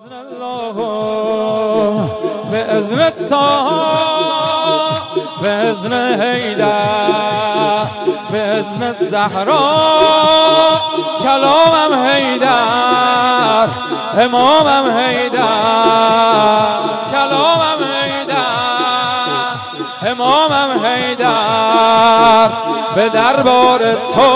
بإذن طه بإذن حیدر بإذن الزهراء کلامم حیدر امامم حیدر کلامم حیدر امامم حیدر به دربار تو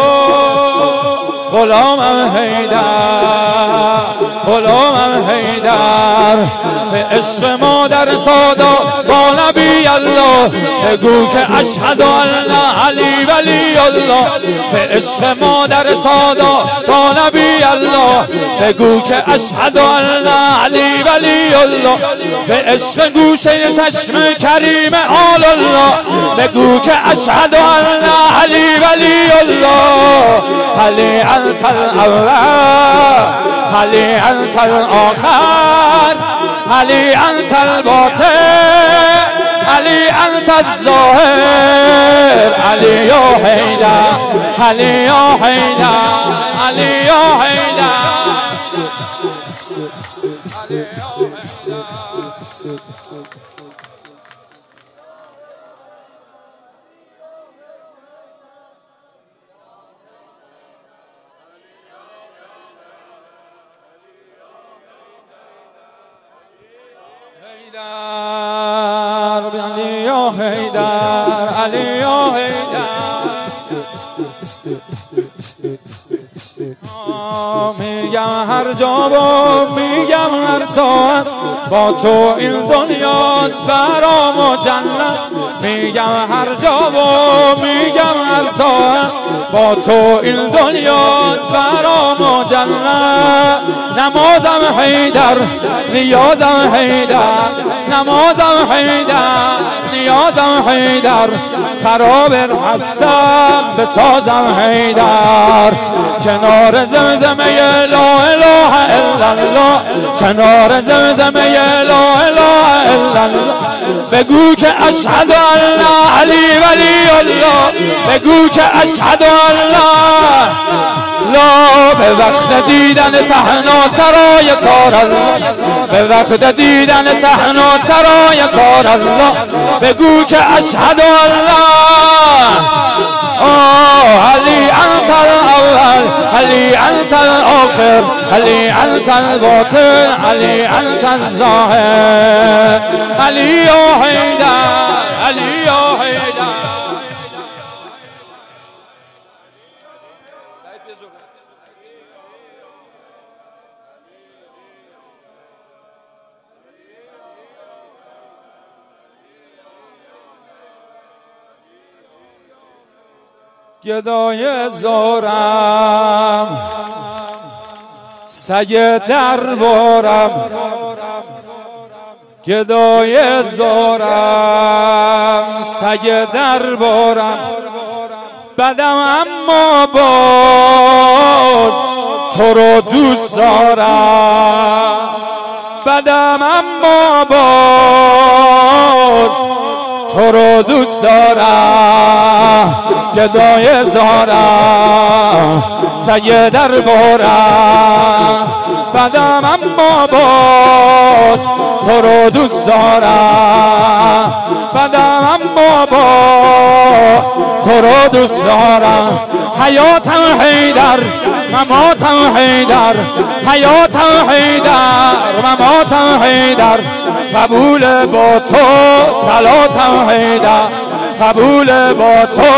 غلامم حیدر غلامم حیدر به عشق مادر سادات با نبی الله بگو که اشهد ان علی ولی الله به عشق مادر سادات با نبی الله بگو که اشهد ان علی ولی الله به عشق گوشه چشم کریم آل الله بگو که اشهد ان علی ولی الله علی انت الاول علی انت الاخر علی انت الباطن علی انت الظاهر علی یا حیدر علی یا حیدر علی یا حیدر علی یا حیدر علی یا حیدر میگم هر جا و میگم هر ساعت با تو این دنیاست برام و جنت میگم هر جا و میگم هر ساعت با تو این دنیاست برام و جنت نمازم حیدر نیازم حیدر نمازم حیدر نیازم حیدر خراب هستم بسازم حیدر کنار زمزمه لا اله الا الله کنار زمزمه لا اله الا الله بگو که اشهد ان علی ولی الله بگو که اشهد ان لا به وقت دیدن صحنا سرای سار الله به وقت دیدن صحنا سرای سار الله بگو که اشهد ان علی انت الاول علی انت الاخر علی انت الباطن علی انت الظاهر علی یا حیدر علی یا حیدر گدای زارم سگ دربارم گدای زارم سگ دربارم بدم اما باز تو رو دوست دارم بدم اما باز تو رو دوست دارم گدای زارم سگ دربارم بدم اما باز تو رو دوست دارم بدم اما باز تو رو دوست دارم حیاتم حیدر مماتم حیدر حیاتم حیدر مماتم حیدر قبول با تو صلاتم حیدر قبول با تو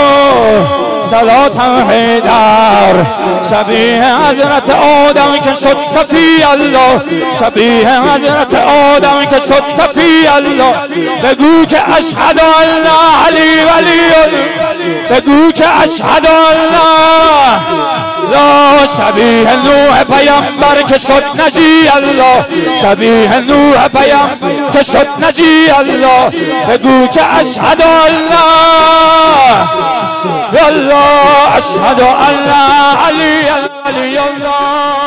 صلاتم حیدر شبیه حضرت آدم که شد صفی الله شبیه حضرت آدم که شد صفی الله بگو که اشهد ان علی ولی الله بگو که اشهد ان لا شبیه نوح پیامبر که شد نجی الله شبیه نوح پیامبر که شد نجی الله بگو که اشهد ان الله اشهد ان علی الله